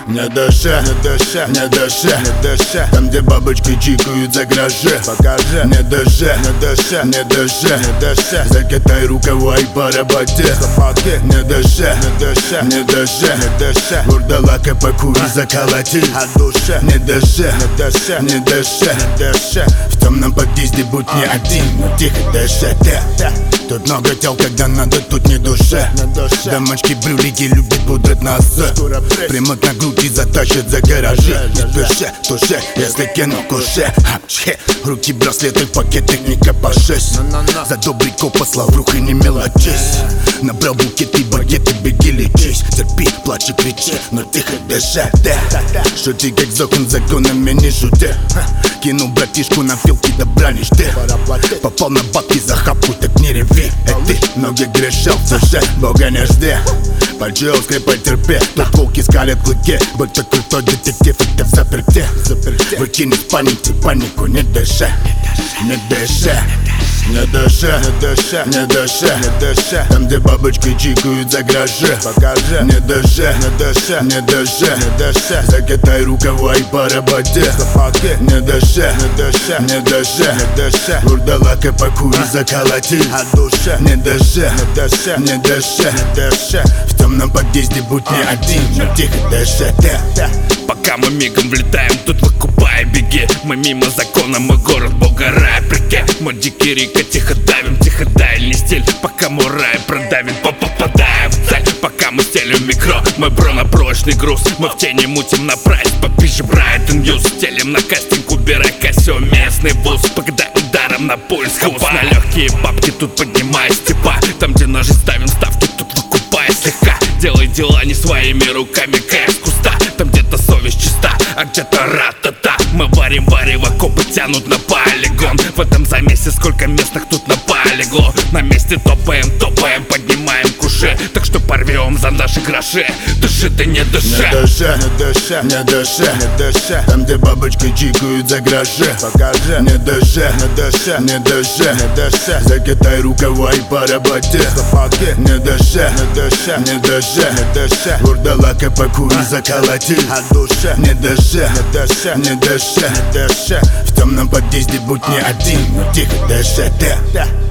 Не дыши, не дыши, там, где бабочки чикают за гаражи. Покажи, не дыши, не дыши, закатай рукава и по работе. Не дыши, не дыши, вурдалака покури, заколоти от души. Не дыши, не дыши, в темном подъезде будь не один, но тихо дыши. Тут много тел, когда надо, тут не душе. Дамочки брюлики любят пудрить носы, примут на грудь и затащат за гаражи. Не дыши, туши, если кино куше. Руки браслеты, пакеты, не копошись. За добрый коп послал в руки, не мелочись. Набрал букет и багеты, беги лечись. Терпи, плачь и кричи, но тихо дыши. Шути как закон, законами не шути. Кинул братишку на пилки, да бранишь ты. Попал на бабки за хапку, так не реви. Ты много грешил, слушай, Бога не жди. Пожалуйста, потерпи, тут волки скалят клыки. Будь то крутой детектив, и ты в заперти. Выкинь из паники панику, не дыши, не дыши. Не дыши, не дыши, там, где бабочки чикают за гаражи. Покажи, не дыши, не дыши, закатай рукава и по работе. Не дыши, не дыши, вурдалака покури, заколоти от души. Не дыши, не дыши, в темном подъезде будь не один, но тихо дыши. Пока мы мигом влетаем, тут выкупай, беги. Мы мимо закона, мы город бога рай, прикинь. Мы дикий река, тихо давим, тихо дальний стиль. Пока мы рай продавим, попадаем в цель. Пока мы стелим микро, мы бронепрочный груз. Мы в тени мутим на прайс, попизже Брайтон Ньюс. Стелим на кастинг, убирай Кассио, местный вуз. Когда ударом на пульс, хапа. На легкие бабки, тут поднимай степа. Там, где ножи ставим ставки, тут выкупай слегка. Делай дела не своими руками, кайф с куста. Там где-то совесть чиста, а где-то ра-та-та. Мы варим варево, копы тянут на полигон. В этом замесе сколько местных тут напалегло. На месте топаем, поднимаем куши. Так что порвем за наши гроши. Дыши ты, не дыши. Не дыши, там, где бабочки чикают за гаражи. Покажи, не дыши, не дыши, закатай рукава и по работе. Не дыши, не дыши, вурдалака покури, заколоти от души. Не дыши, не дыши, в темном подъезде будь не один, но тихо дыши.